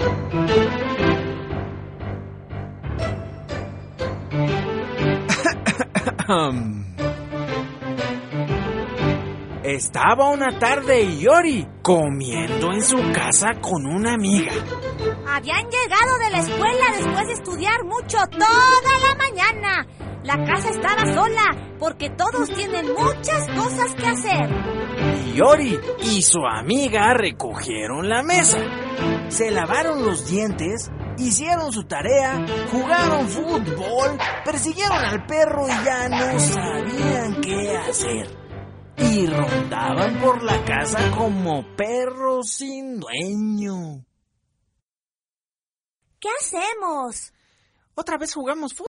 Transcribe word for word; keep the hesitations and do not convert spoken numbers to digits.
Estaba una tarde Yori comiendo en su casa con una amiga. Habían llegado de la escuela después de estudiar mucho toda la mañana. La casa estaba sola porque todos tienen muchas cosas que hacer. Yori y su amiga recogieron la mesa, se lavaron los dientes, hicieron su tarea, jugaron fútbol, persiguieron al perro y ya no sabían qué hacer. Y rondaban por la casa como perros sin dueño. ¿Qué hacemos? Otra vez jugamos fútbol.